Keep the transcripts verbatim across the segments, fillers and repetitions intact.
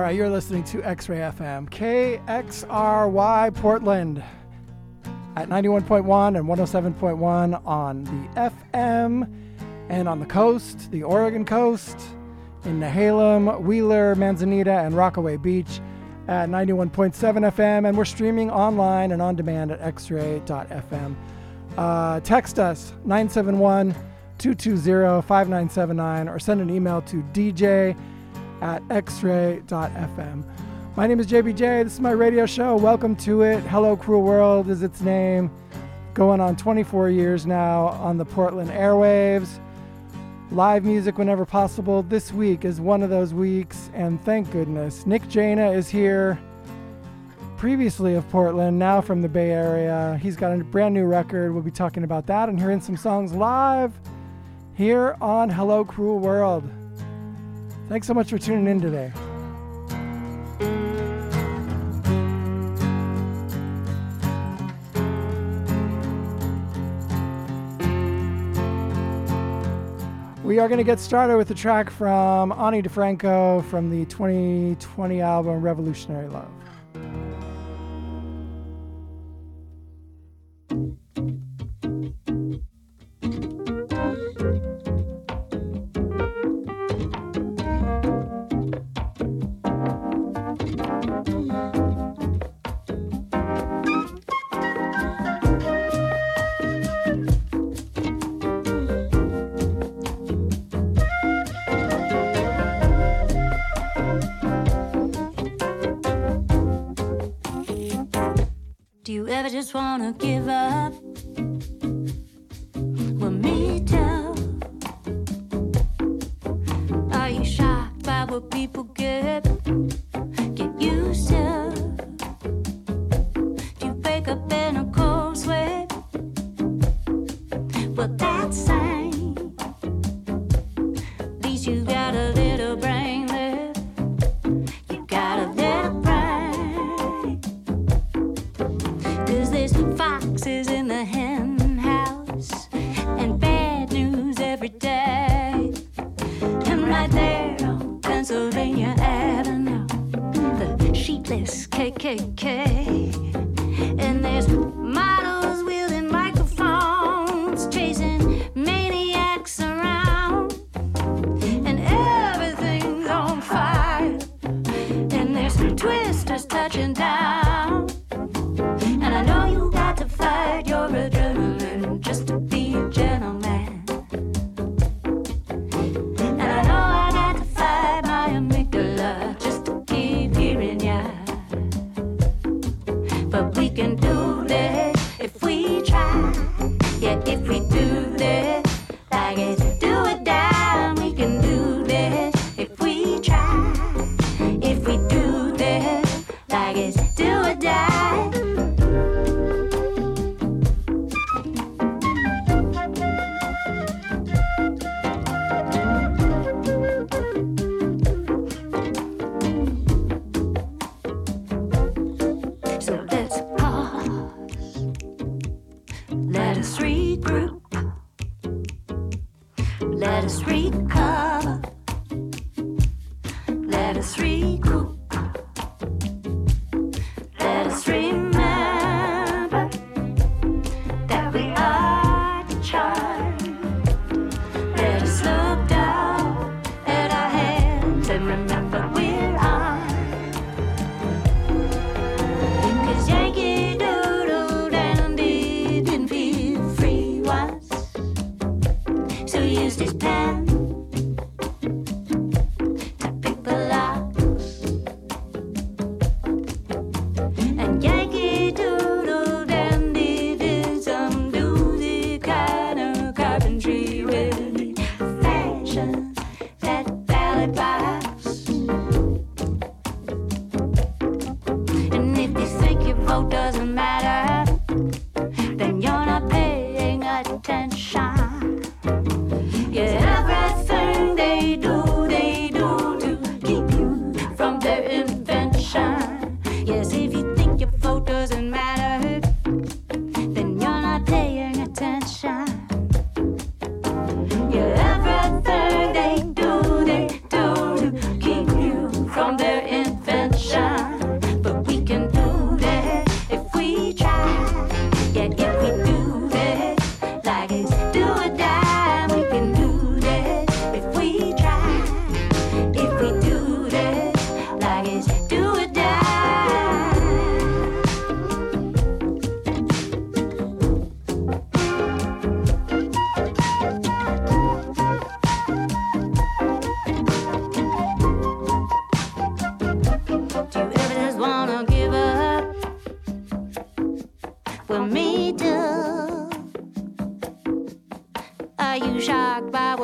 right, you're listening to X-Ray F M, K X R Y Portland at ninety-one point one and one oh seven point one on the F M, and on the coast, the Oregon coast, in Nehalem, Wheeler, Manzanita, and Rockaway Beach at ninety-one point seven F M, and we're streaming online and on demand at x ray dot f m. Uh, text us nine seven one, two two zero, five nine seven nine or send an email to d j at x ray dot f m. My name is J B J. This is my radio show. Welcome to it. Hello Cruel World is its name. Going on twenty-four years now on the Portland airwaves. Live music whenever possible. This week is one of those weeks, and thank goodness. Nick Jana is here, previously of Portland, now from the Bay Area. He's got a brand new record. We'll be talking about that and hearing some songs live here on Hello Cruel World. Thanks so much for tuning in today. We are going to get started with a track from Ani DiFranco from the twenty twenty album Revolutionary Love. Just wanna give up. Well, me too. Are you shocked by what people get? Get used to. Do you wake up in a cold sweat? Well, that's same. At least you got a little brain left. You got a little brain. There's foxes in the hen house and bad news every day. And right there on Pennsylvania Avenue, the sheetless K K K. And there's models wielding microphones, chasing maniacs around. And everything's on fire. And there's twisters touching down. And I know you got to fight your adrenaline just to be a gentleman. And I know I got to fight my amygdala just to keep hearing ya. But we can do this if we try. Yeah, if we do this, like it's do it down. We can do this if we try. If we do this, like it's do it down. Let us recover. Let us regroup. Let us remember that we are the child. Let us look down at our hands and remember we're armed. 'Cause Yankee Doodle Dandy didn't feel free once, so he used his pen to pick the locks. And Yankee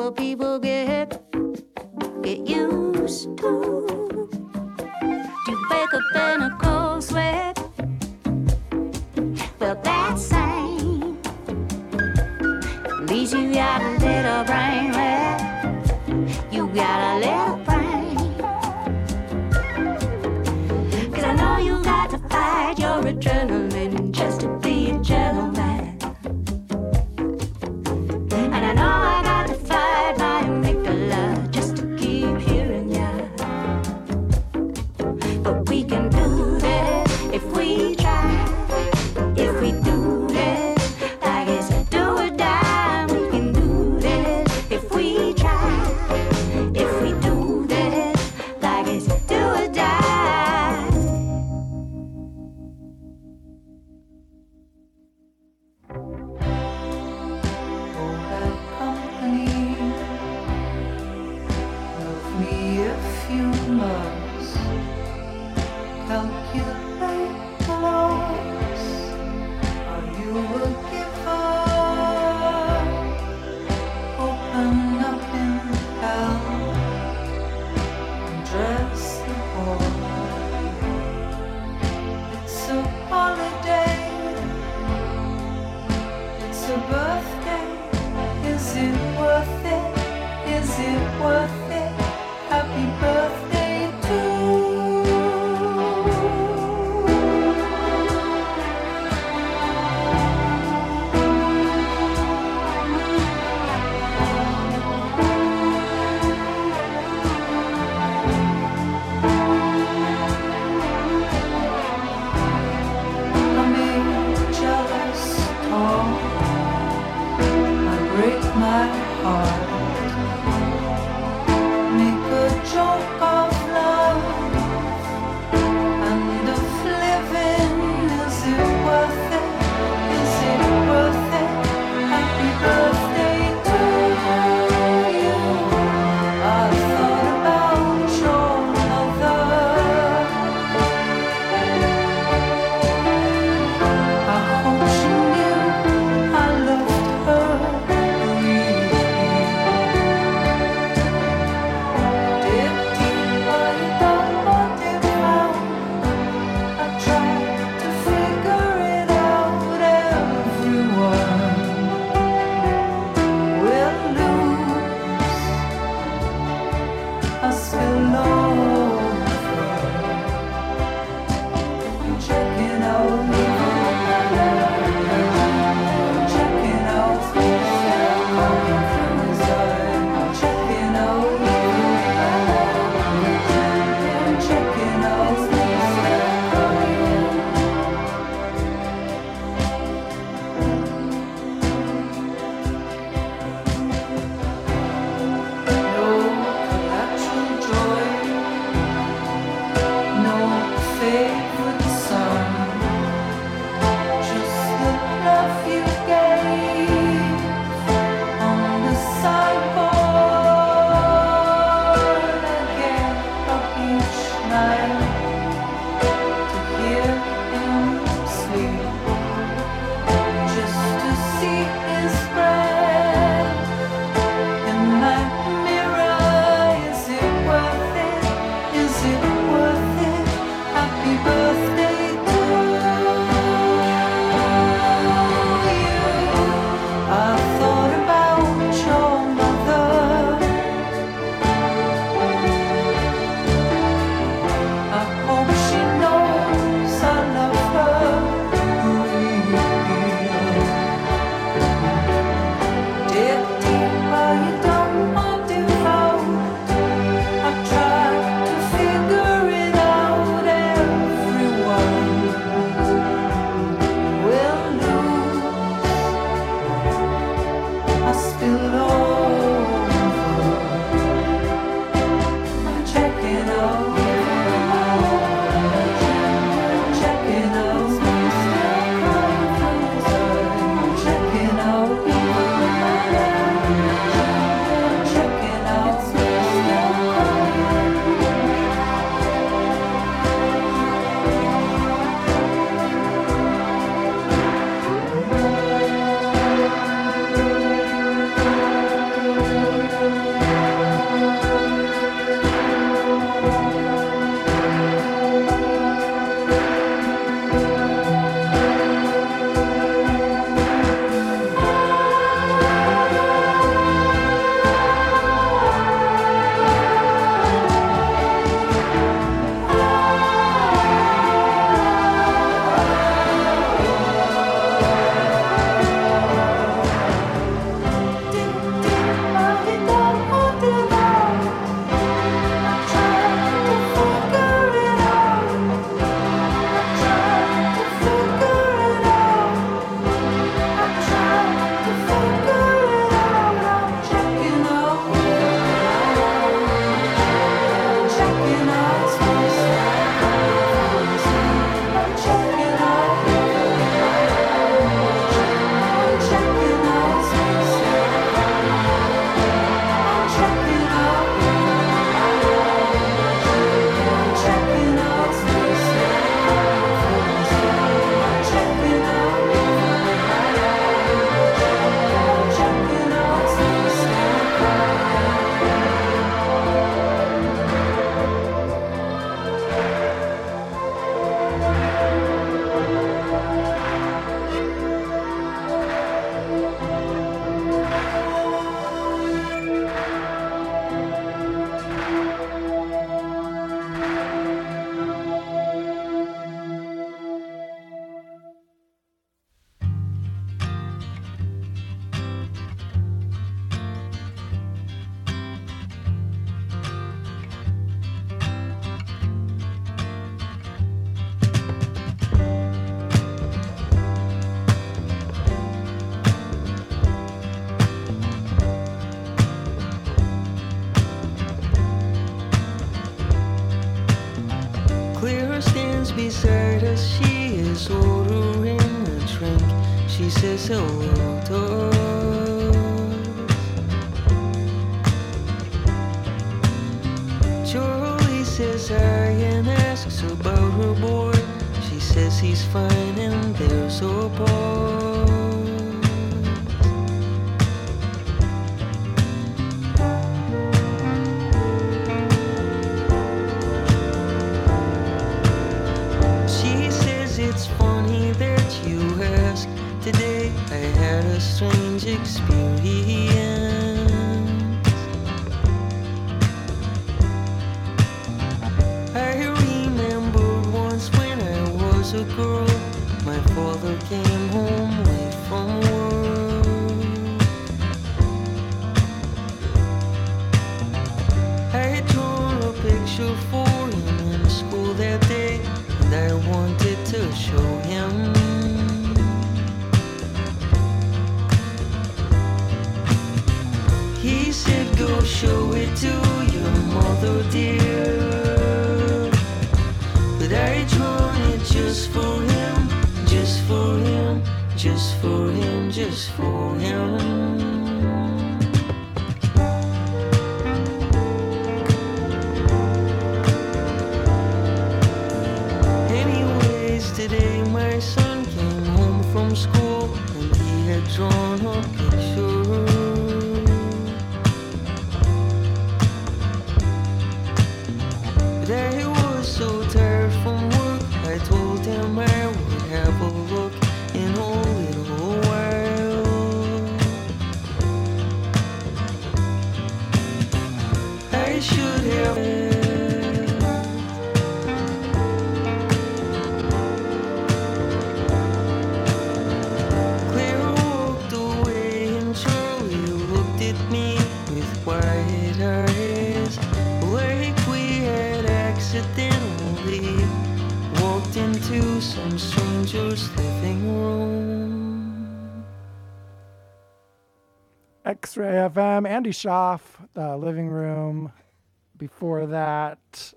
poor people get get used to. You wake up in a cold sweat. Well, that's same. At least you got a little brain left. You got a little brain. 'Cause I know you got to fight your adrenaline just to be a gentleman. And I know I got to fight my amygdala just to keep hearing ya. But we can do this if we try. If we do this, I guess do or die. We can do this if we try. If we do this, I guess do or die. Oh, that company, love me if you must. Calculate the loss. Are you a giver? Open up in hell and dress the whore. It's a holiday. It's a birthday. Is it worth it? Is it worth it? Happy birthday to I'm jealous, oh, I break my heart. Make a joke of love and of living. Is it worth it? Is it worth it? Happy birthday to you. I thought about your mother. I hope she knew I loved her. Breathe as she is ordering a drink, she says hello to us. Charlie says hi and asks about her boy. She says he's fine and there's a pause. She says it's funny that you ask. Today I had a strange experience. I remembered once when I was a girl, my father came home late from work. I had drawn a picture for him in school that day, and I wanted to show him. He said, go show it to your mother, dear. But I drawn it just for him, just for him, just for him, just for him. Anyways, today my son came home from school and he had drawn a picture. But I was so tired from work, I told him I would have a look in a little while. I should have. Claire walked away and Charlie looked at me with wide eyes, like we had accidentally walked into some stranger's living room. X-Ray F M, Andy Schaaf, uh, Living Room. Before that,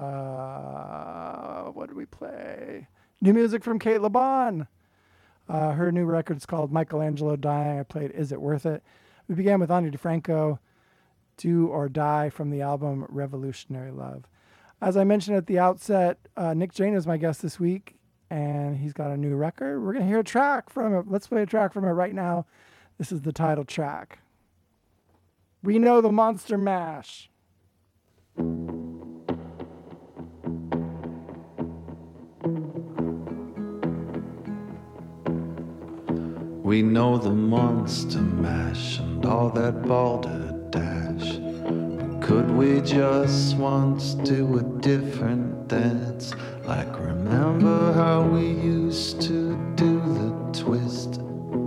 uh, what did we play? New music from Kate LeBon. Uh, her new record's called Michelangelo Dying. I played Is It Worth It? We began with Ani DeFranco, Do or Die, from the album Revolutionary Love. As I mentioned at the outset, uh, Nick Jane is my guest this week, and he's got a new record. We're going to hear a track from it. Let's play a track from it right now. This is the title track. We Know the Monster Mash. We know the monster mash and all that balderdash. Could we just once do a different dance? Like remember how we used to do the twist?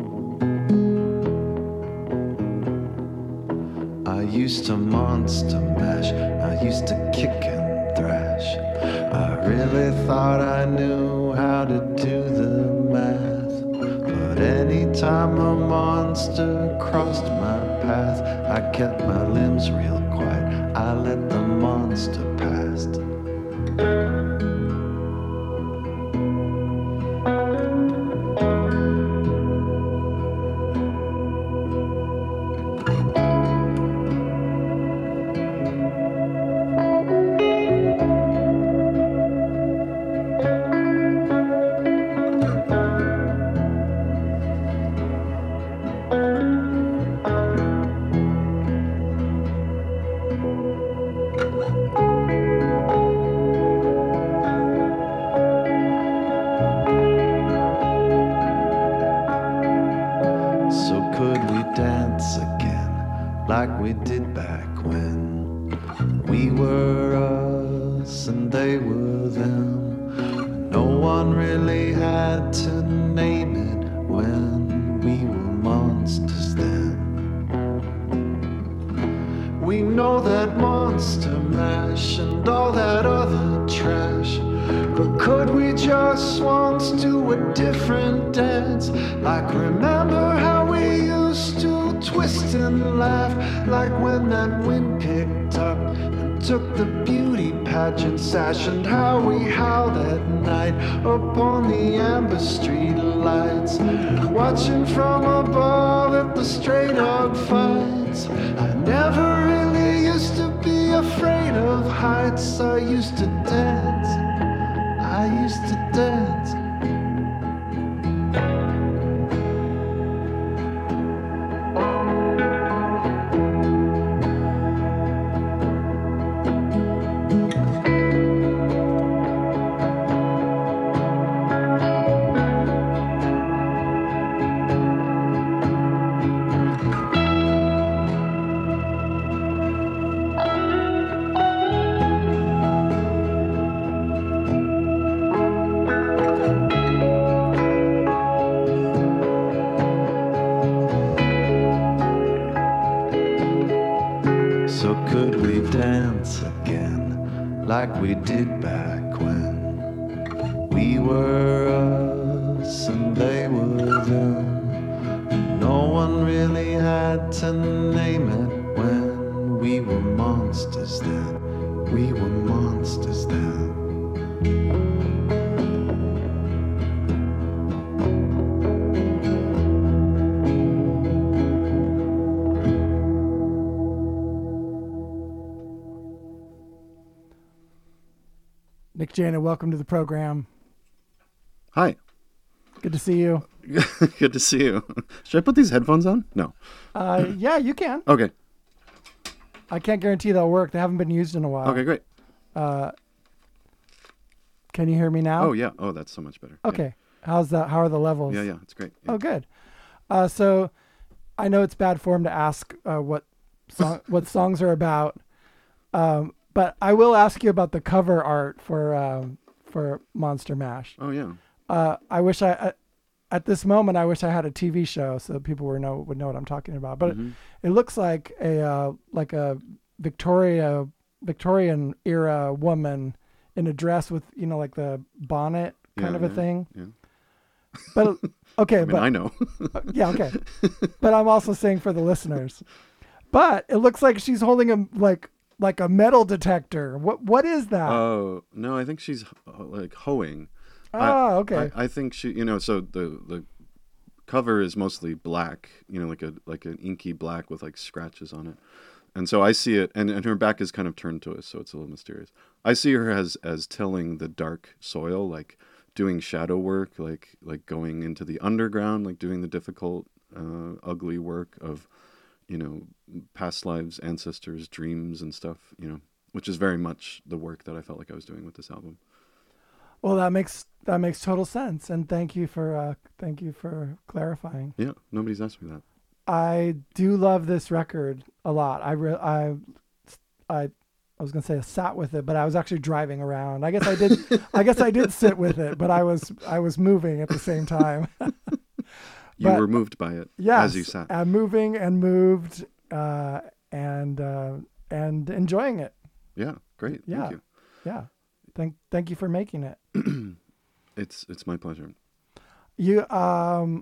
I used to monster mash, I used to kick and thrash. I really thought I knew how to do the math. But anytime a monster crossed my path, I kept my limbs real quiet, I let the monster past. Like we did back when we were us and they were them. No one really had to name it when we were monsters then. We know that monster mash and all that other trash, but could we just once do a different dance? Like remember how we used to twist and laugh, like when that wind picked up and took the beauty pageant sash and how we howled at night upon the amber street lights, watching from above at the stray dog fights. I never really used to be afraid of heights. I used to dance, I used to dance. So could we dance again like we did back when we were us and they were them? No one really had to name it when we were monsters then. We were monsters then. Nick Jana, welcome to the program. Hi. Good to see you. Good to see you. Should I put these headphones on? No. Uh, yeah, you can. Okay. I can't guarantee they'll work. They haven't been used in a while. Okay, great. Uh, can you hear me now? Oh, yeah. Oh, that's so much better. Okay. How's that? How are the levels? Yeah, yeah, yeah. It's great. Yeah. Oh, good. Uh, so I know it's bad form to ask uh, what song, what songs are about, um, but I will ask you about the cover art for um, for Monster Mash. Oh, yeah. Uh, I wish I, uh, at this moment, I wish I had a T V show so that people would know would know what I'm talking about. But Mhm. it, it looks like a uh, like a Victoria Victorian era woman in a dress with, you know, like the bonnet kind Yeah, of a yeah, thing. Yeah. But okay, I mean, but I know. uh, yeah, okay. But I'm also saying for the listeners. But it looks like she's holding a like like a metal detector. What what is that? Oh, no, I think she's uh, like hoeing. oh, okay. I, I think she, you know, so the the cover is mostly black, you know, like a like an inky black with like scratches on it. And so I see it, and, and her back is kind of turned to us, so it's a little mysterious. I see her as as tilling the dark soil, like doing shadow work, like like going into the underground, like doing the difficult, uh, ugly work of, you know, past lives, ancestors, dreams, and stuff. You know, which is very much the work that I felt like I was doing with this album. Well, that makes that makes total sense, and thank you for uh, thank you for clarifying. Yeah, nobody's asked me that. I do love this record a lot. I re- I I I was gonna say I sat with it, but I was actually driving around. I guess I did. I guess I did sit with it, but I was I was moving at the same time. You But- were moved by it Yes, as you sat. I'm moving and moved, uh, and uh, and enjoying it. Yeah, great. Yeah. Thank you. Yeah, thank thank you for making it. It's it's my pleasure. You um,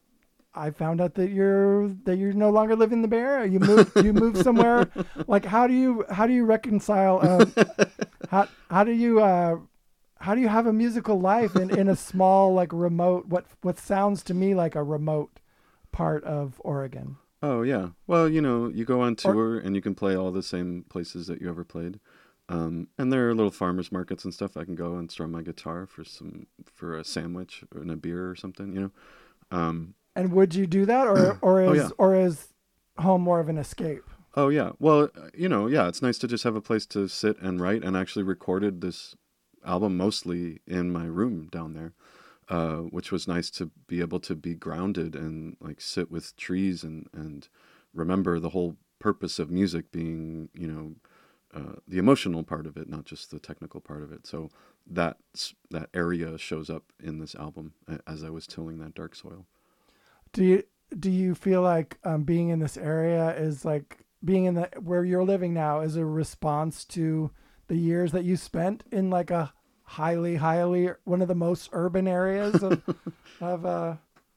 I found out that you're that you're no longer living in the Bay Area. You moved you moved somewhere. Like how do you how do you reconcile? Uh, how how do you uh, how do you have a musical life in, in a small like remote what what sounds to me like a remote part of Oregon? Oh yeah. Well, you know, you go on Or- tour and you can play all the same places that you ever played. Um, and there are little farmers markets and stuff. I can go and strum my guitar for some for a sandwich and a beer or something, you know. Um, And would you do that, or or is Oh, yeah. or is home more of an escape? oh yeah. Well, uh, you know, yeah, it's nice to just have a place to sit and write, and actually recorded this album mostly in my room down there. Uh, which was nice to be able to be grounded and like sit with trees and, and remember the whole purpose of music being, you know, uh, the emotional part of it, not just the technical part of it. So that that area shows up in this album a- as I was tilling that dark soil. Do you do you feel like um, being in this area is like being in the where you're living now is a response to the years that you spent in like a highly highly one of the most urban areas of of uh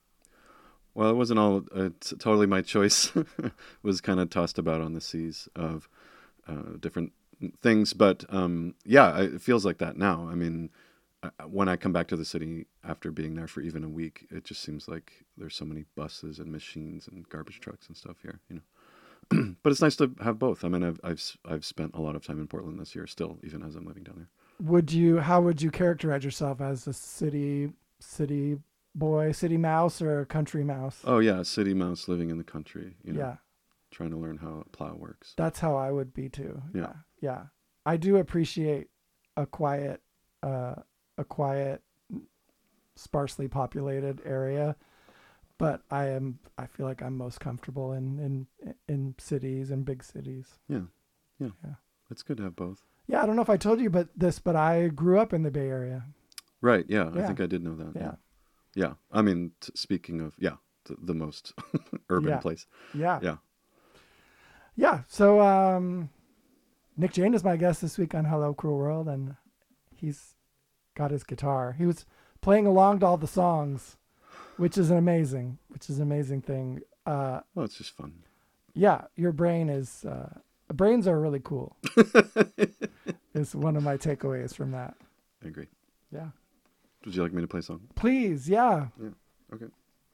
Well, it wasn't all uh, t- totally my choice. It was kind of tossed about on the seas of uh, different things. But um, yeah, I- it feels like that now. I mean, I- when I come back to the city after being there for even a week, it just seems like there's so many buses and machines and garbage trucks and stuff here, you know. But it's nice to have both. I mean, I've, I've s- I've spent a lot of time in Portland this year, still, even as I'm living down there. Would you? How would you characterize yourself as a city city boy, city mouse, or a country mouse? Oh yeah, a city mouse living in the country, you know, Yeah, trying to learn how a plow works. that's how I would be too. Yeah. Yeah, yeah. I do appreciate a quiet, uh, a quiet, sparsely populated area, but I am. I feel like I'm most comfortable in in in cities and big cities. Yeah, yeah, Yeah. It's good to have both. Yeah, I don't know if I told you, but this, but I grew up in the Bay Area. Right. Yeah, I Yeah. think I did know that. Yeah, Yeah. I mean, t- speaking of, yeah, th- the most urban Yeah. place. yeah, Yeah. yeah. So, um, Nick Jane is my guest this week on Hello Cruel World, and he's got his guitar. He was playing along to all the songs, which is an amazing, which is an amazing thing. Uh, Well, it's just fun. yeah, your brain is, uh, brains are really cool. Is one of my takeaways from that. I agree. Yeah. Would you like me to play a song? Please, yeah. Okay.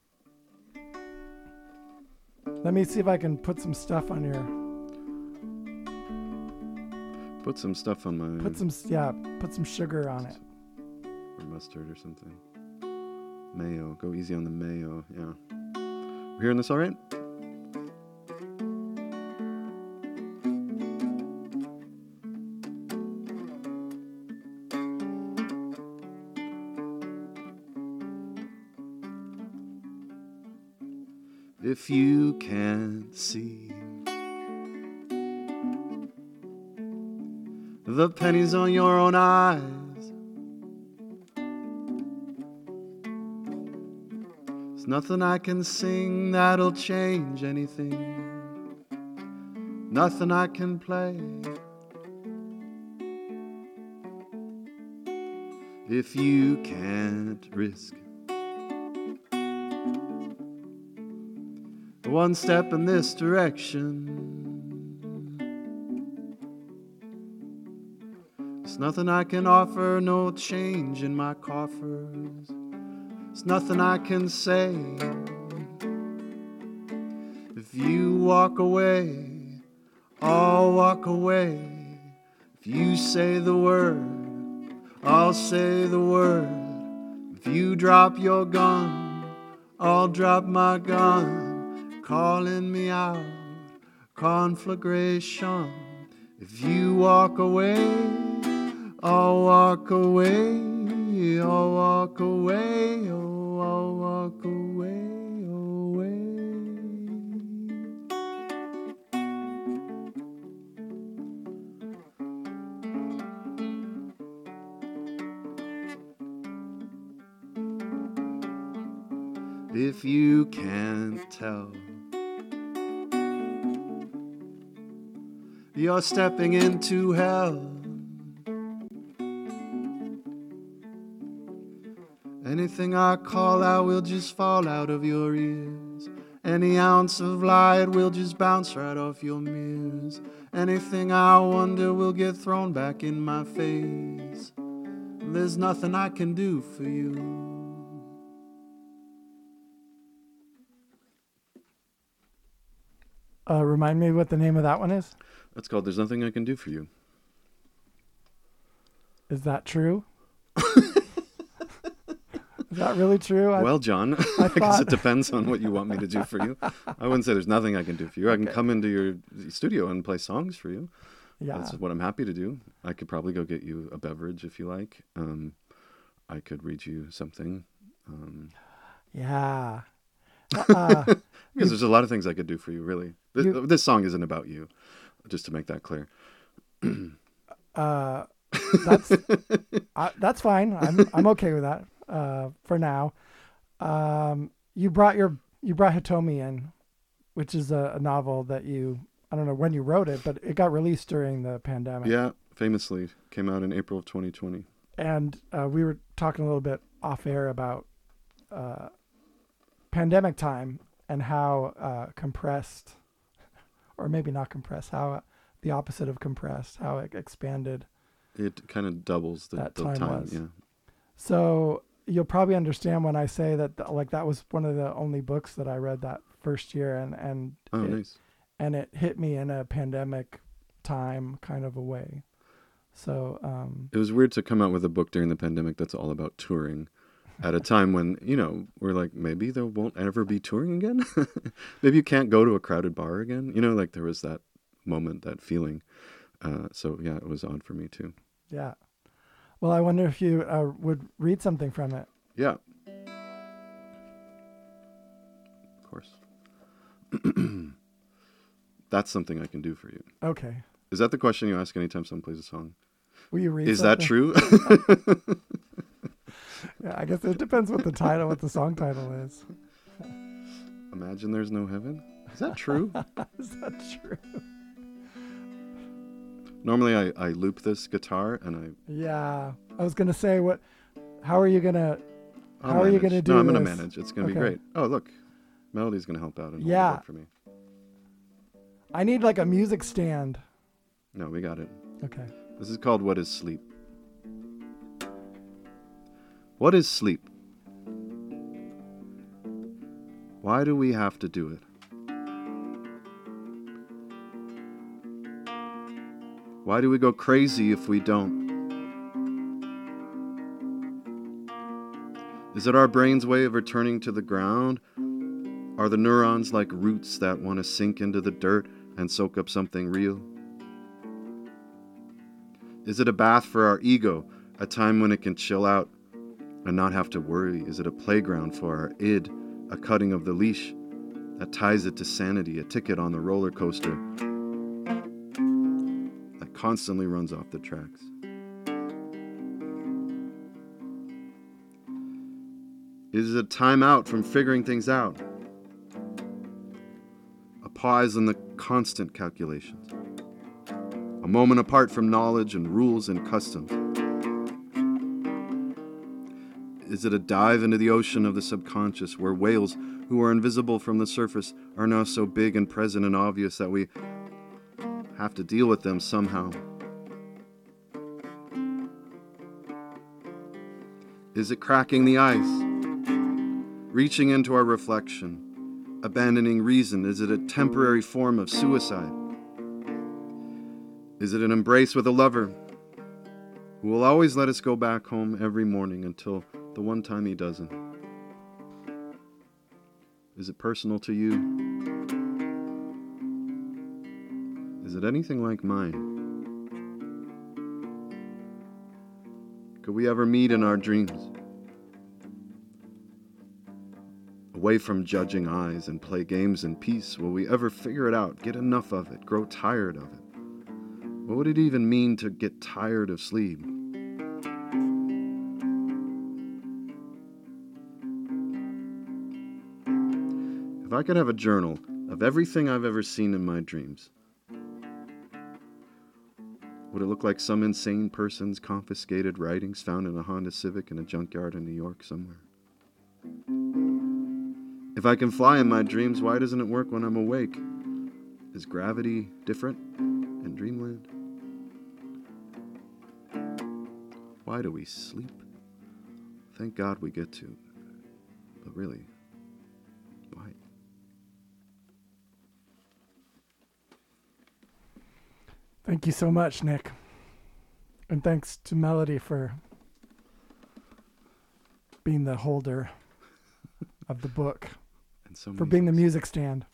Let me see if I can put some stuff on your, Put some stuff on my put some, yeah, put some sugar on it. or mustard or something. Mayo. Go easy on the mayo. Yeah. We're hearing this all right? If you can't see the pennies on your own eyes, there's nothing I can sing that'll change anything. Nothing I can play. If you can't risk one step in this direction, there's nothing I can offer, no change in my coffers. There's nothing I can say. If you walk away, I'll walk away. If you say the word, I'll say the word. If you drop your gun, I'll drop my gun. Calling me out, conflagration. If you walk away, I'll walk away. I'll walk away. Oh, I'll walk away. Away. If you can't tell, you're stepping into hell. Anything I call out will just fall out of your ears. Any ounce of light will just bounce right off your mirrors. Anything I wonder will get thrown back in my face. There's nothing I can do for you. Uh, remind me what the name of that one is. That's called There's Nothing I Can Do For You. Is that true? Is that really true? I, Well, John, I, guess thought- it depends on what you want me to do for you. I wouldn't say there's nothing I can do for you. I can come into your studio and play songs for you. yeah. That's what I'm happy to do. I could probably go get you a beverage if you like. Um, I could read you something. Um, Yeah. Uh, because there's a lot of things I could do for you, really. This, You- this song isn't about you, just to make that clear. uh, that's uh, that's fine. I'm I'm okay with that uh, for now. Um, you brought your you brought Hitomi in, which is a, a novel that you I don't know when you wrote it, but it got released during the pandemic. Yeah, famously came out in April of twenty twenty. And uh, we were talking a little bit off air about uh, pandemic time and how uh, compressed, or maybe not compressed, how the opposite of compressed, how it expanded. It kind of doubles the, That the time time. was. Yeah. So you'll probably understand when I say that, th- like, that was one of the only books that I read that first year, and and Oh, it, nice. and it hit me in a pandemic time kind of a way. So um, It was weird to come out with a book during the pandemic that's all about touring at a time when, you know, we're like, maybe there won't ever be touring again. Maybe you can't go to a crowded bar again. You know, like there was that moment, that feeling. Uh, so, yeah, it was odd for me, too. yeah. Well, I wonder if you uh, would read something from it. Yeah. Of course. That's something I can do for you. Okay. Is that the question you ask anytime someone plays a song? Will you read Is that something? true? Yeah, I guess it depends what the title, what the song title is. Imagine There's No Heaven? Is that true? Is that true? Normally I, I loop this guitar and I... Yeah. I was going to say, what? How are you going to... I'll How are you manage. gonna do No, I'm going to this? manage. It's going to be Okay. great. Oh, look. Melody's going to help out and Yeah. hold it up for me. I need like a music stand. No, we got it. Okay. This is called What is Sleep? What is sleep? Why do we have to do it? Why do we go crazy if we don't? Is it our brain's way of returning to the ground? Are the neurons like roots that want to sink into the dirt and soak up something real? Is it a bath for our ego, a time when it can chill out and not have to worry? Is it a playground for our id, a cutting of the leash that ties it to sanity, a ticket on the roller coaster that constantly runs off the tracks? Is it a time out from figuring things out? A pause in the constant calculations? A moment apart from knowledge and rules and customs? Is it a dive into the ocean of the subconscious where whales who are invisible from the surface are now so big and present and obvious that we have to deal with them somehow? Is it cracking the ice? Reaching into our reflection? Abandoning reason? Is it a temporary form of suicide? Is it an embrace with a lover who will always let us go back home every morning until the one time he doesn't? Is it personal to you? Is it anything like mine? Could we ever meet in our dreams? Away from judging eyes and play games in peace, will we ever figure it out, get enough of it, grow tired of it? What would it even mean to get tired of sleep? If I could have a journal of everything I've ever seen in my dreams, would it look like some insane person's confiscated writings found in a Honda Civic in a junkyard in New York somewhere? If I can fly in my dreams, why doesn't it work when I'm awake? Is gravity different in dreamland? Why do we sleep? Thank God we get to. But really, why? Thank you so much, Nick. And thanks to Melody for being the holder of the book, And so for many being the things. music stand.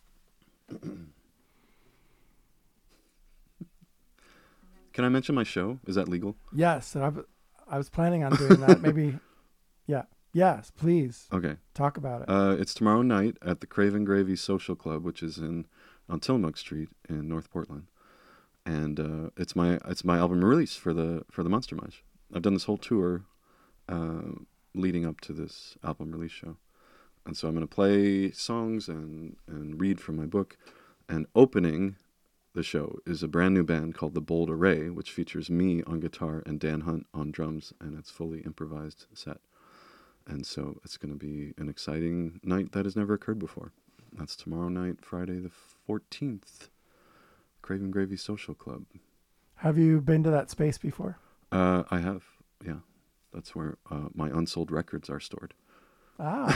Can I mention my show? Is that legal? Yes, I, w- I was planning on doing that. Maybe, yeah. Yes, please Okay. talk about it. Uh, it's tomorrow night at the Craven Gravy Social Club, which is in on Tillamook Street in North Portland, and uh, it's my it's my album release for the for the Monster Mash. I've done this whole tour uh, leading up to this album release show, and so I'm going to play songs and and read from my book, and opening the show is a brand new band called The Bold Array, which features me on guitar and Dan Hunt on drums, and it's fully improvised set. And so it's going to be an exciting night that has never occurred before. That's tomorrow night, Friday the fourteenth. Craven Gravy Social Club. Have you been to that space before? Uh, I have, yeah. That's where uh, my unsold records are stored. Ah,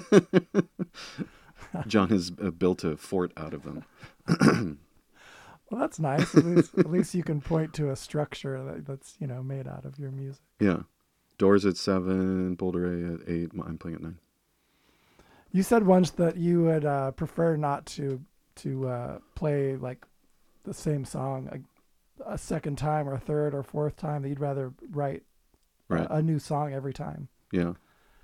John has uh, built a fort out of them. well, that's nice. At least, at least you can point to a structure that, that's, you know, made out of your music. Yeah. Doors at seven, Boulder A at eight. I'm playing at nine. You said once that you would uh, prefer not to to uh, play like the same song a, a second time or a third or fourth time. That you'd rather write Right. a, a new song every time. Yeah.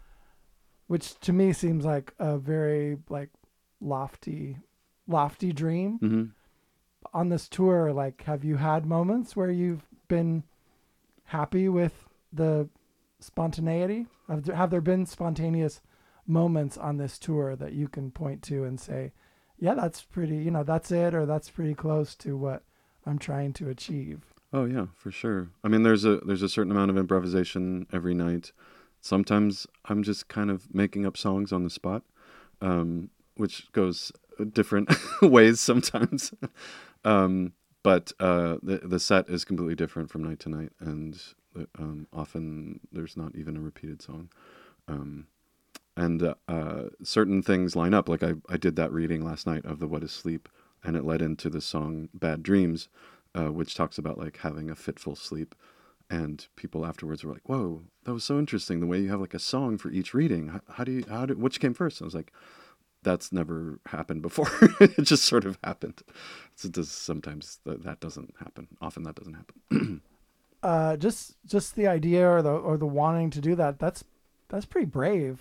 Which to me seems like a very like lofty, lofty dream. hmm On this tour, like, have you had moments where you've been happy with the spontaneity? Have there, have there been spontaneous moments on this tour that you can point to and say, yeah, that's pretty, you know, that's it, or that's pretty close to what I'm trying to achieve? Oh yeah, for sure. I mean, there's a there's a certain amount of improvisation every night. Sometimes I'm just kind of making up songs on the spot, um, which goes different ways sometimes. um, but uh, the the set is completely different from night to night, and um, often there's not even a repeated song. Um, and uh, uh, certain things line up. Like I, I did that reading last night of the What is Sleep, and it led into the song Bad Dreams, uh, which talks about like having a fitful sleep. And people afterwards were like, "Whoa, that was so interesting. The way you have like a song for each reading. How, how do you, how did, which came first?" I was like, "That's never happened before. It just sort of happened." So it does, sometimes th- that doesn't happen. Often that doesn't happen. Uh, just just the idea or the or the wanting to do that. That's that's pretty brave.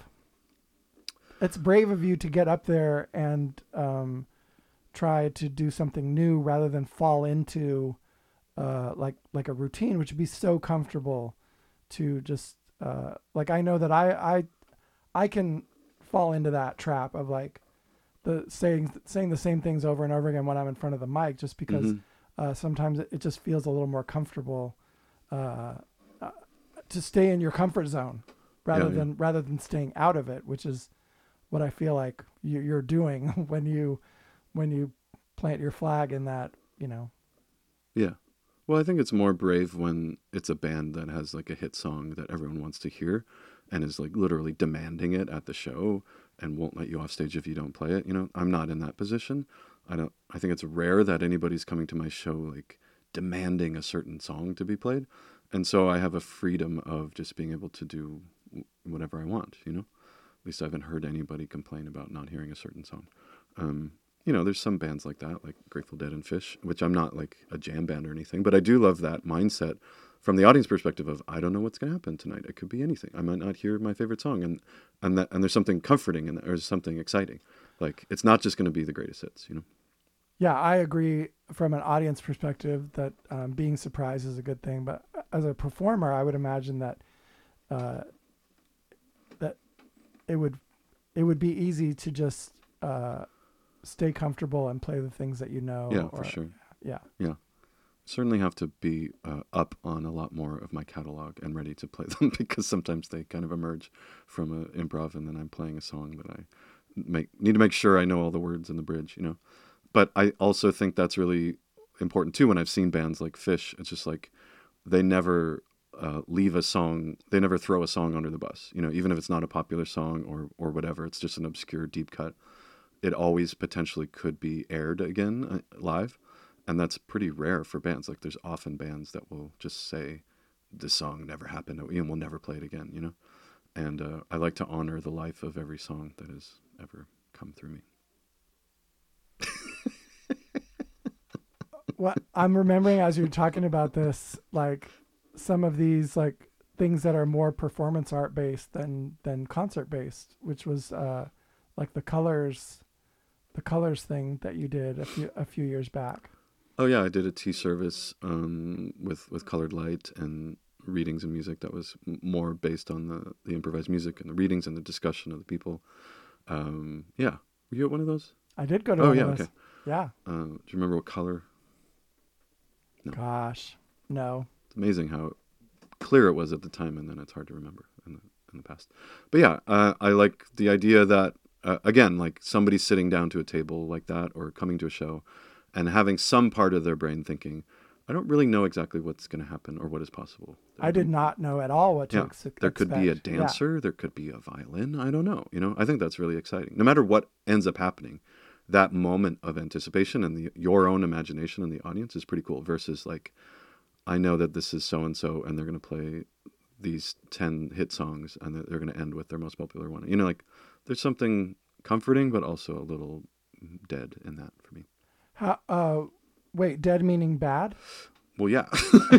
It's brave of you to get up there and um, try to do something new rather than fall into uh, like like a routine, which would be so comfortable to just uh, like I know that I I I can fall into that trap of like the saying saying the same things over and over again when I'm in front of the mic, just because Mhm. uh, sometimes it, it just feels a little more comfortable uh, uh, to stay in your comfort zone rather Yeah, yeah. than rather than staying out of it, which is what I feel like you, you're doing when you when you plant your flag in that, you know. Yeah. Well, I think it's more brave when it's a band that has like a hit song that everyone wants to hear and is like literally demanding it at the show and won't let you off stage if you don't play it. You know, I'm not in that position. I don't, I think it's rare that anybody's coming to my show like demanding a certain song to be played. And so I have a freedom of just being able to do whatever I want, you know? At least I haven't heard anybody complain about not hearing a certain song. Um, you know, there's some bands like that, like Grateful Dead and Fish, which I'm not like a jam band or anything, but I do love that mindset from the audience perspective of, I don't know what's going to happen tonight. It could be anything. I might not hear my favorite song. And, and that, and there's something comforting in that, or something exciting. Like, it's not just going to be the greatest hits, you know? Yeah, I agree from an audience perspective that um, being surprised is a good thing. But as a performer, I would imagine that uh, that it would it would be easy to just uh, stay comfortable and play the things that you know. Yeah, or- for sure. Yeah, Yeah. Certainly have to be uh, up on a lot more of my catalog and ready to play them because sometimes they kind of emerge from a improv and then I'm playing a song that I make need to make sure I know all the words in the bridge, you know. But I also think that's really important too. When I've seen bands like Fish, it's just like they never uh, leave a song, they never throw a song under the bus, you know, even if it's not a popular song or or whatever, it's just an obscure deep cut. It always potentially could be aired again uh, live. And that's pretty rare for bands. Like there's often bands that will just say, this song never happened and we'll never play it again, you know? And uh, I like to honor the life of every song that has ever come through me. what I'm remembering as you're talking about this, like some of these like things that are more performance art based than than concert based, which was uh, like the colors, the colors thing that you did a few a few years back. Oh yeah, I did a tea service um, with with colored light and readings and music that was m- more based on the, the improvised music and the readings and the discussion of the people. Um, yeah, were you at one of those? I did go to Oh one yeah, of those. okay. Yeah. Uh, do you remember what color? No. Gosh, no. It's amazing how clear it was at the time, and then it's hard to remember in the in the past. But yeah, uh, I like the idea that uh, again, like somebody sitting down to a table like that or coming to a show and having some part of their brain thinking, I don't really know exactly what's going to happen or what is possible. I did not know at all what to Yeah, ex- there could be a expect. Yeah. dancer, there could be a violin. I don't know. You know, I think that's really exciting. No matter what ends up happening, that moment of anticipation and the, your own imagination in the audience is pretty cool. Versus like, I know that this is so and so, and they're going to play these ten hit songs, and they're going to end with their most popular one. You know, like there's something comforting, but also a little dead in that for me. How, uh, wait, dead meaning bad? Well, yeah,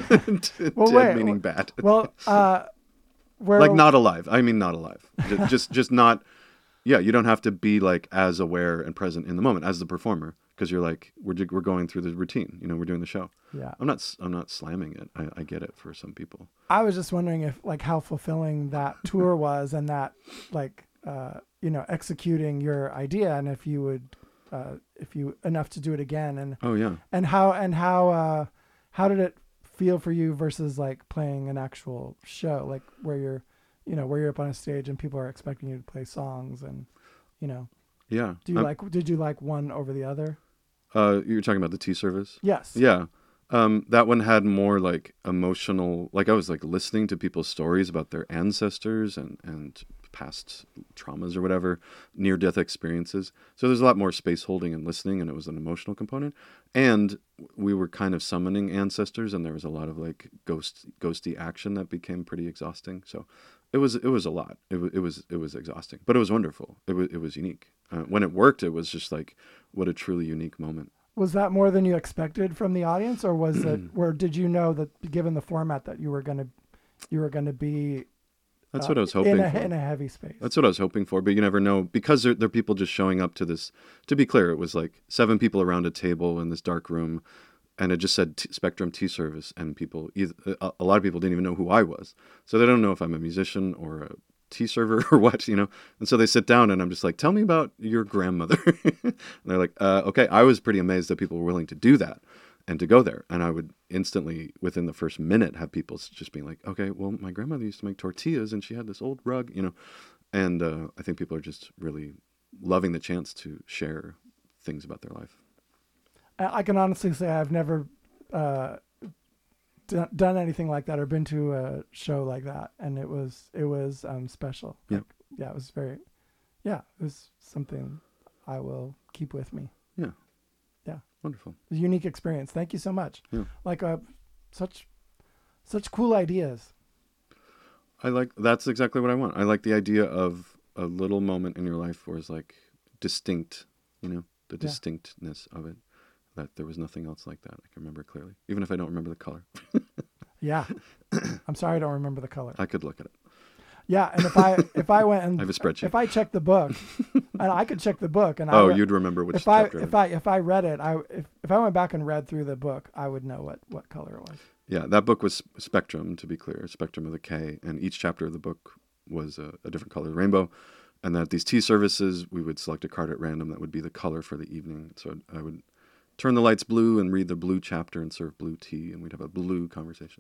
Well, dead wait, meaning wh- bad. Well, uh, where Like not alive. I mean, not alive. Just, just, just not. Yeah, you don't have to be like as aware and present in the moment as the performer, because you're like we're ju- we're going through the routine. You know, we're doing the show. Yeah. I'm not. s- I'm not slamming it. I, I get it for some people. I was just wondering if like how fulfilling that tour was, and that like uh, you know, executing your idea, and if you would uh, if you enough to do it again, and Oh yeah. and how and how uh, how did it feel for you versus like playing an actual show, like where you're you know where you're up on a stage and people are expecting you to play songs, and you know Yeah. do you I'm- like did you like one over the other? Uh, you're talking about the tea service. Yes. Yeah. Um, that one had more like emotional, like I was like listening to people's stories about their ancestors and, and past traumas or whatever, near death experiences. So there's a lot more space holding and listening, and it was an emotional component. And we were kind of summoning ancestors, and there was a lot of like ghost, ghosty action that became pretty exhausting. So it was, it was a lot. It was, it was, it was exhausting, but it was wonderful. It was, it was unique. Uh, when it worked, it was just like, what a truly unique moment. Was that more than you expected from the audience, or was it, or did you know that given the format that you were gonna, you were gonna be That's uh, what I was hoping in a for. in a heavy space? That's what I was hoping for, but you never know, because there, there are people just showing up to this. To be clear, it was like seven people around a table in this dark room, and it just said t- Spectrum Tea Service, and people, either, a, a lot of people didn't even know who I was, so they don't know if I'm a musician or a tea server or what, you know. And so they sit down, and I'm just like, "Tell me about your grandmother." And they're like, uh, "Okay." I was pretty amazed that people were willing to do that and to go there, and I would instantly, within the first minute, have people s- just being like, "Okay, well, my grandmother used to make tortillas, and she had this old rug," you know. And uh, I think people are just really loving the chance to share things about their life. I I can honestly say I've never uh, done, done anything like that or been to a show like that, and it was it was um, special. Yeah. Like, yeah, it was very, yeah, it was something I will keep with me. Yeah. Yeah. Wonderful. A unique experience. Thank you so much. Yeah. Like uh, such such cool ideas. I like, that's exactly what I want. I like the idea of a little moment in your life where it's like distinct, you know, the Yeah. distinctness of it, that there was nothing else like that. I can remember it clearly, even if I don't remember the color. Yeah. I'm sorry I don't remember the color. I could look at it. Yeah, and if I if I went and I have a spreadsheet. if I checked the book, and I could check the book, and I Oh, re- you'd remember which if I chapter. if I if I read it, I if, if I went back and read through the book, I would know what what color it was. Yeah, that book was Spectrum, to be clear, Spectrum with a K, and each chapter of the book was a, a different color of the rainbow. And that these tea services, we would select a card at random that would be the color for the evening. So I would turn the lights blue and read the blue chapter and serve blue tea, and we'd have a blue conversation.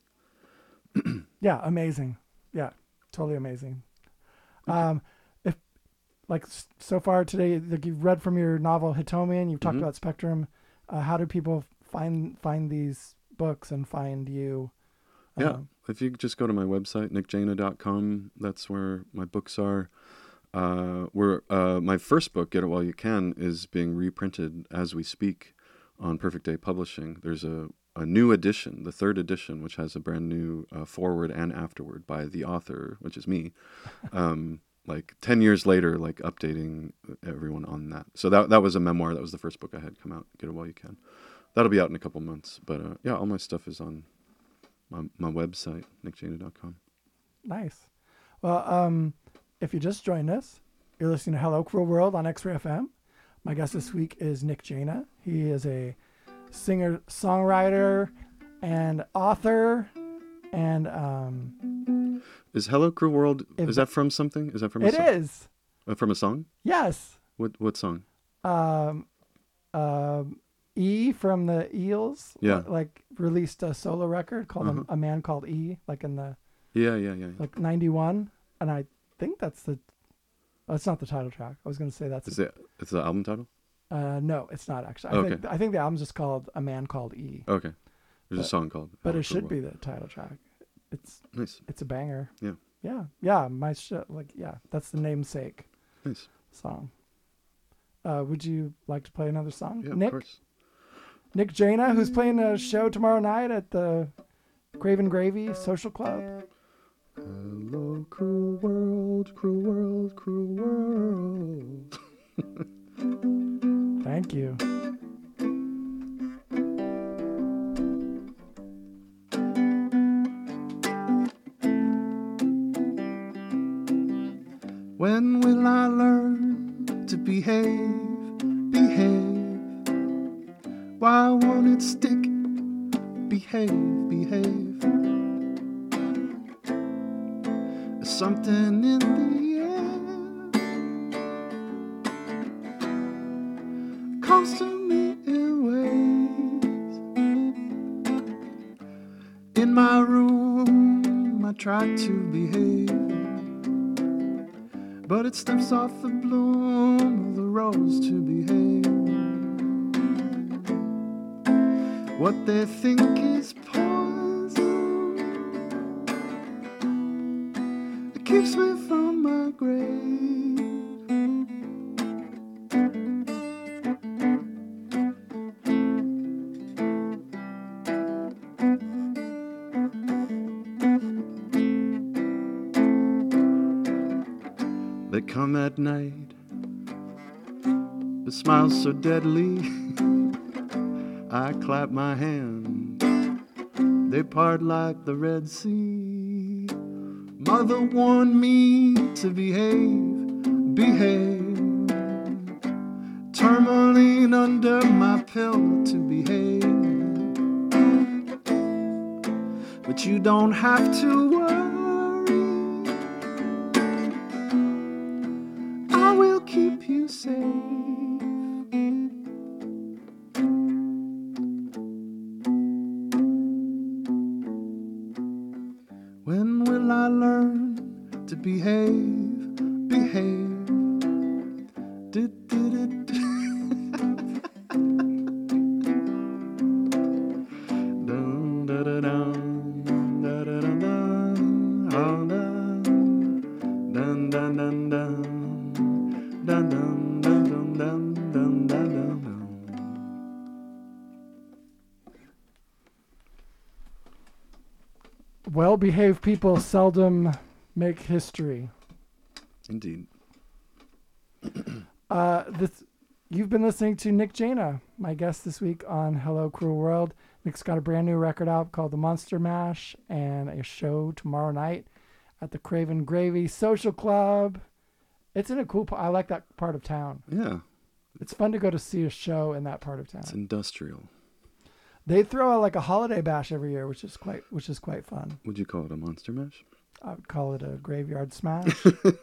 Yeah, amazing. Yeah, totally amazing. Um, if like s- so far today, like you've read from your novel Hitomian, you've talked Mhm. about Spectrum. Uh, how do people find find these books and find you? Yeah, Um, if you just go to my website, nick jana dot com, that's where my books are. Uh, where uh, my first book, Get It While You Can, is being reprinted as we speak on Perfect Day Publishing. There's a, a new edition, the third edition, which has a brand new uh, foreword and afterword by the author, which is me. Um, like ten years later, like updating everyone on that. So that that was a memoir. That was the first book I had come out, Get It While You Can. That'll be out in a couple months. But uh, yeah, all my stuff is on my, my website, nick jana dot com. Nice. Well, um, if you just joined us, you're listening to Hello Cruel World on X-Ray F M. My guest this week is Nick Jana. He is a singer, songwriter, and author. And um, Is Hello Cruel World, If- is that from something? Is that from a it song? is. Uh, from a song? Yes. What what song? Um, um, E from the Eels. Yeah. Like released a solo record called Uh-huh. a, a Man Called E, like in the Yeah, yeah, yeah. yeah. like ninety-one, and I think that's the. Oh, it's not the title track. I was gonna say that's Is it it's the album title? Uh, no, it's not actually. I Okay. think I think the album's just called A Man Called E. Okay. There's But- a song called. But Hello it should Cruel be the title track. It's World. Nice. it's a banger. Yeah. Yeah. Yeah. My show, like yeah, that's the namesake Nice. song. Uh, would you like to play another song, Yeah, Nick? of course. Nick Jana, who's playing a show tomorrow night at the Craven Gravy Social Club. Hello, cruel world, cruel world, cruel world. Thank you. When will I learn to behave, behave? Why won't it stick? Behave, behave. There's something in the air, calls to me in ways. In my room, I try to behave, but it steps off the bloom of the rose to behave. What they think is poison, it keeps me from my grave. They come at night, the smile so deadly. I clap my hands, they part like the Red Sea. Mother warned me to behave, behave. Tourmaline under my pillow to behave. But you don't have to worry, I will keep you safe. When will I learn to behave, behave? Du- du- du- du. Dun, da, da, dun, da, da, dun, dun, oh, dun. Dun, dun, dun, dun. Dun, dun, dun, dun, dun, dun, dun, dun, dun. Well-behaved people seldom make history. Indeed. Uh, this, you've been listening to Nick Jana, my guest this week on Hello Cruel World. Nick's got a brand new record out called The Monster Mash and a show tomorrow night at the Craven Gravy Social Club. It's in a cool part. I like that part of town. Yeah. It's fun to go to see a show in that part of town. It's industrial. They throw out like a holiday bash every year, which is quite which is quite fun. Would you call it a monster mash? I would call it a graveyard smash.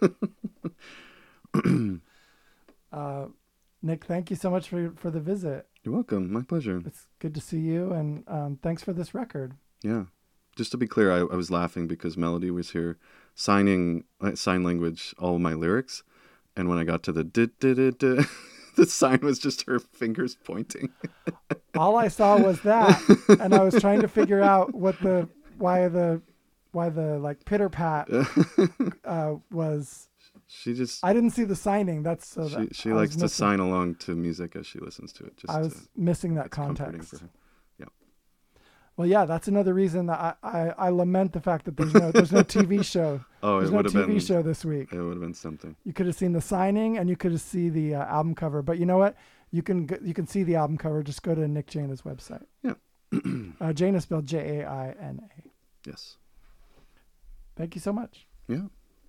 uh, Nick, thank you so much for for the visit. You're welcome. My pleasure. It's good to see you, and um, thanks for this record. Yeah. Just to be clear, I, I was laughing because Melody was here signing uh, sign language all my lyrics, and when I got to the did did it, the sign was just her fingers pointing. All I saw was that, and I was trying to figure out what the why the why the like pitter pat uh, was. She just I didn't see the signing. That's so she that she I was likes to missing- sign along to music as she listens to it. Just I was to, missing that it's comforting context. for her. Yeah. Well, yeah, that's another reason that I, I, I lament the fact that there's no there's no T V show. Oh, There's it no would have T V been show this week. it would have been something. You could have seen the signing and you could have seen the uh, album cover. But you know what? You can g- you can see the album cover. Just go to Nick Jana's website. Yeah. uh, Jana spelled J A I N A. Yes. Thank you so much. Yeah.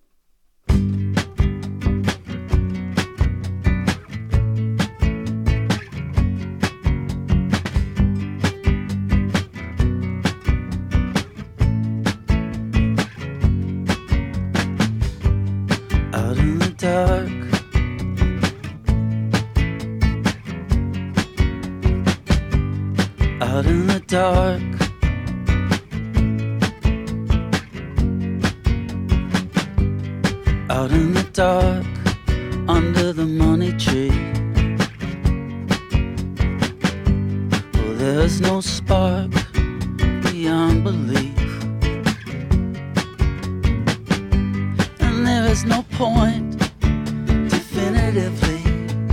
Out in the dark, out in the dark, out in the dark, under the money tree. is no spark beyond belief, and there is no point definitively.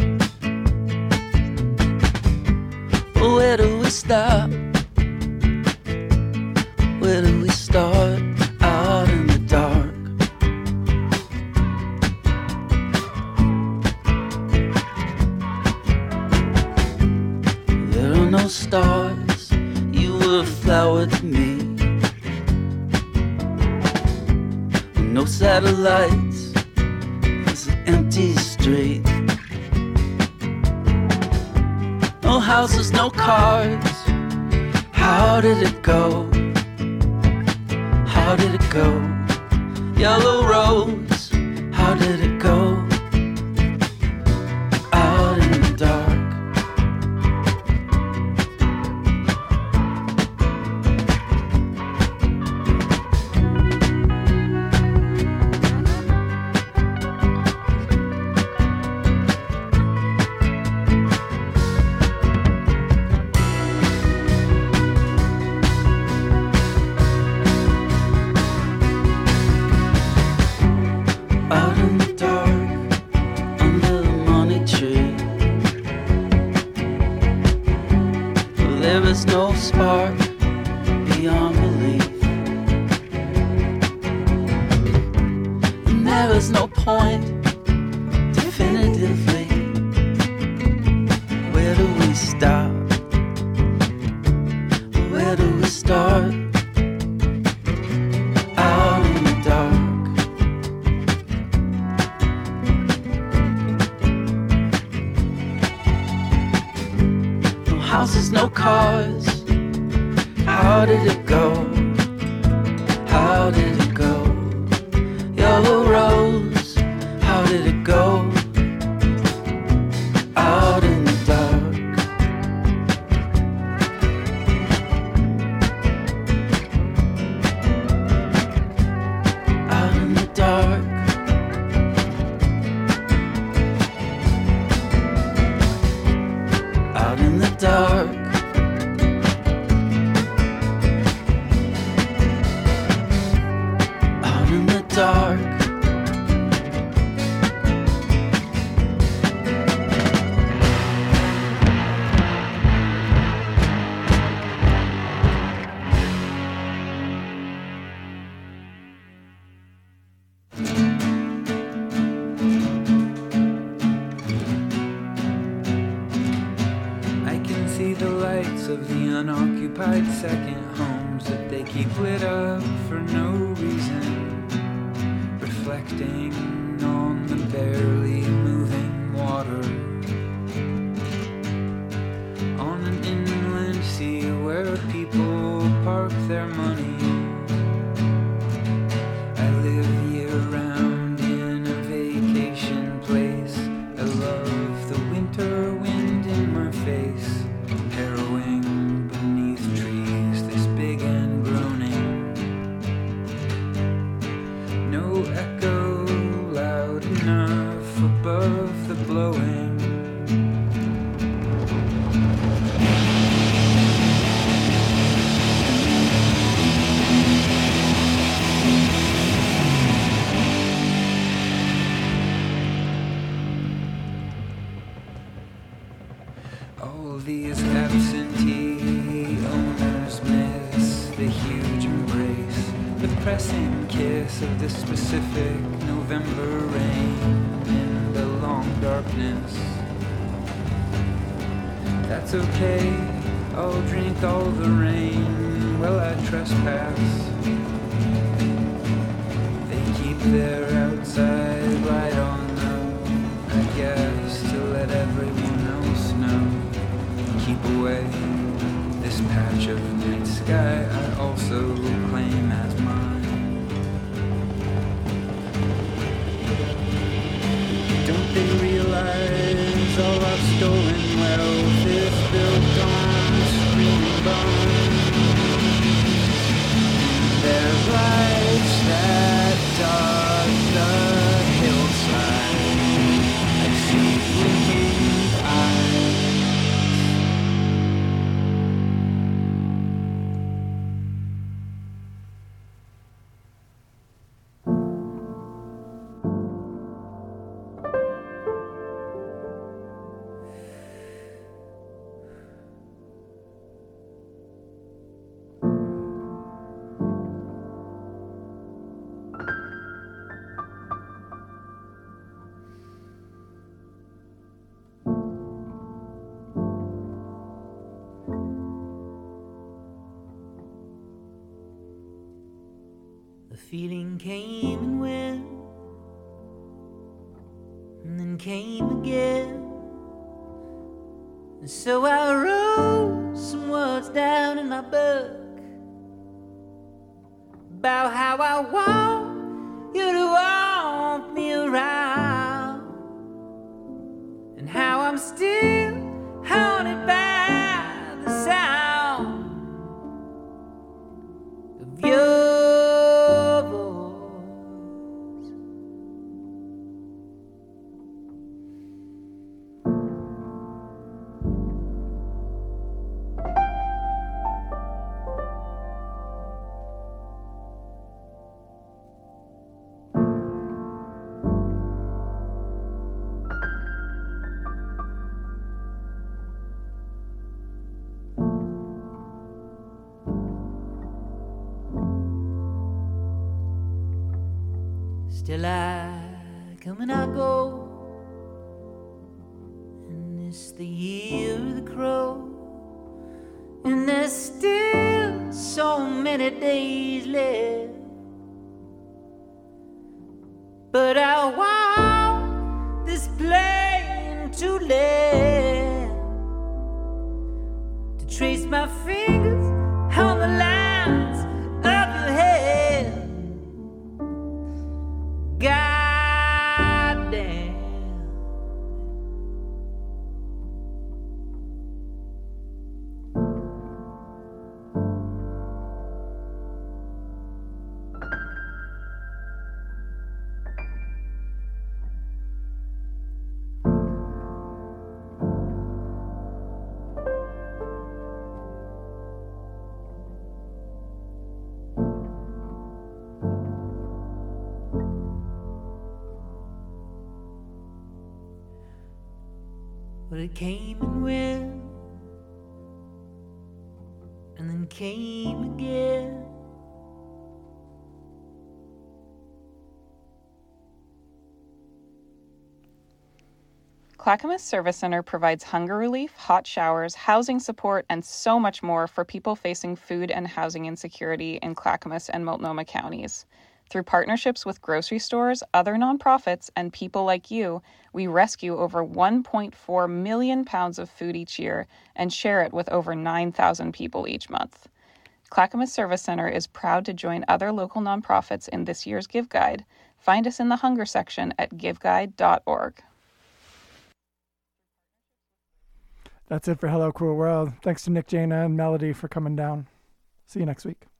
Where do we stop? Where do we start? Out in the dark. There are no stars. You were a flower to me. No satellites. It's an empty street. No houses, no cars. How did it go? How did it go? Yellow rose, how did it go? Out in the dark. Out in the dark, under the money tree. There is no spark beyond belief, and there is no point definitively. Where do we stop? Where do we start? Out in the dark. Houses, no cars. How did it go? How did it go? Yellow rose, how did it go? Out in the dark. Out in the dark. Out in the dark. Out in the dark. I can see the lights of the unoccupied second homes that they keep lit up for no reason, reflecting on the barely moving water, on an inland sea where people park their money. I live year round in a vacation place. I love the winter wind in my face, harrowing beneath trees this big and groaning. No echo loud enough above the blowing. All these absentee owners miss the huge embrace, the pressing kiss of the specific November rain in the long darkness. That's okay, I'll drink all the rain while I trespass. They keep their outside light on though, I guess, to let everyone else know. Keep away this patch of night sky I also claim as mine. Don't they realize all our stolen wealth is built on screaming bones? There's lights that dot the hillside. I see blinking eyes. feeling came and went, and then came again. And so I wrote some words down in my book about how I want you to want me around, and how I'm still haunted by the sound of your voice. Still I come and I go, and it's the year of the crow, and there's still so many days left. But I want this plane to land, to trace my fingers on the lines of your head. God damn. But it came and went, and then came again. Clackamas Service Center provides hunger relief, hot showers, housing support, and so much more for people facing food and housing insecurity in Clackamas and Multnomah counties. Through partnerships with grocery stores, other nonprofits, and people like you, we rescue over one point four million pounds of food each year and share it with over nine thousand people each month. Clackamas Service Center is proud to join other local nonprofits in this year's Give Guide. Find us in the hunger section at give guide dot org. That's it for Hello Cruel World. Thanks to Nick, Jana, and Melody for coming down. See you next week.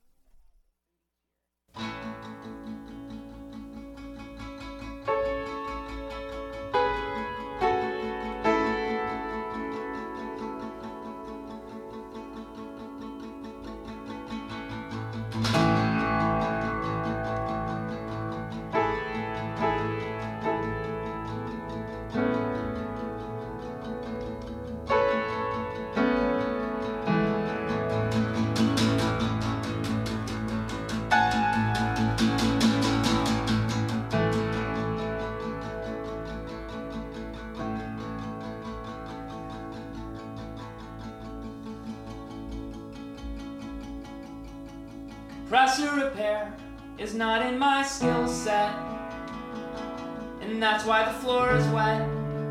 Compressor repair is not in my skill set, and that's why the floor is wet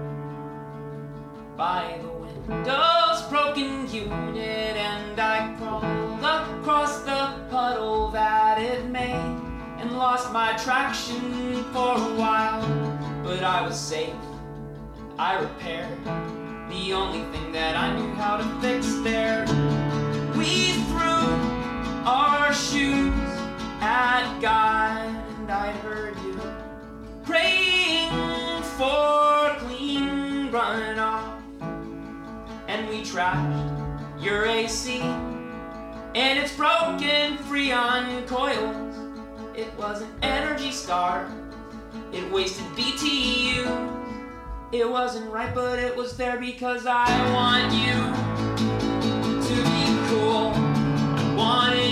by the window's broken unit, and I crawled across the puddle that it made and lost my traction for a while, but I was safe. I repaired the only thing that I knew how to fix there. We threw our shoes at God, and I heard you praying for clean runoff, and we trashed your A C, and it's broken free on coils. It was an Energy Star, it wasted B T U. It wasn't right, but it was there because I want you to be cool. I want it